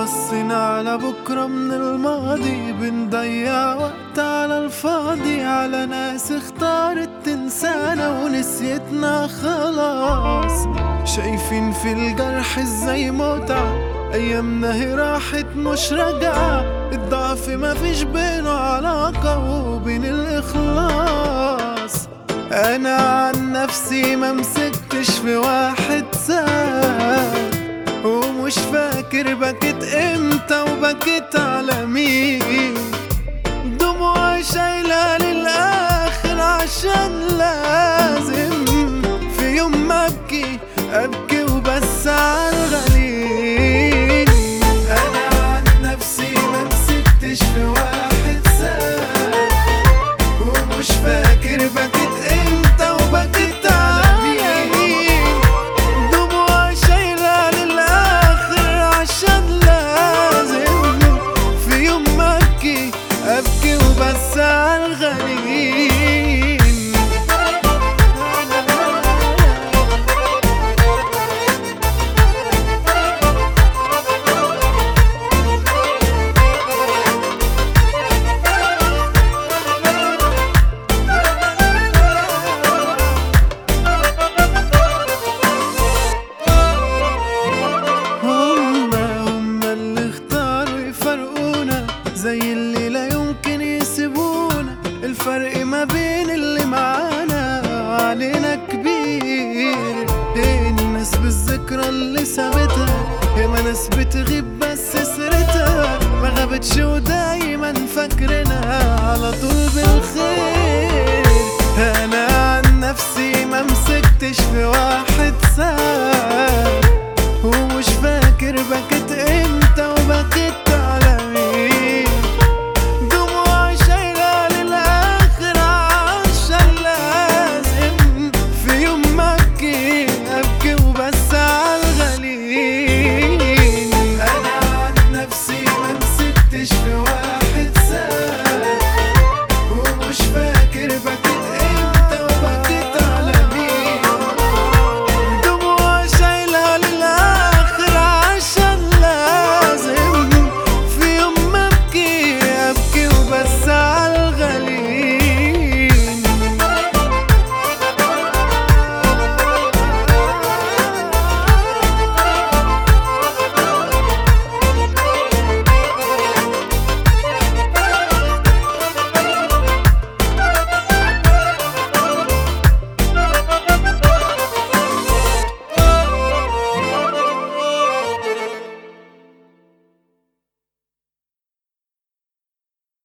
بصينا على بكرة من الماضي، بنضيع وقت على الفاضي، على ناس اختارت تنسانا ونسيتنا خلاص. شايفين في الجرح ازاي متعة، ايامنا هي راحت مش راجعة. الضعف مفيش بينه علاقة وبين الاخلاص. انا عن نفسي ما مسكتش في واحد ساب، ومش فاكر بكيت امتى وبكيت على مين. دموعي شايلة للآخر عشان لازم في يوم ما ابكي ابكي وبس عالغليل. انا عن نفسي ما مسكتش في واحد ساب، ومش فاكر بكيت امتى وبكيت على مين. دموعي شايلة للآخر عشان لازم في يوم ما ابكي ابكي وبس عالغليل. زي اللي لا يمكن يسيبونا، الفرق ما بين اللي معانا علينا كبير. الناس بالذكرى اللي سابتها، ياما ناس بتغيب بس سيرتها ما غابتش ودايما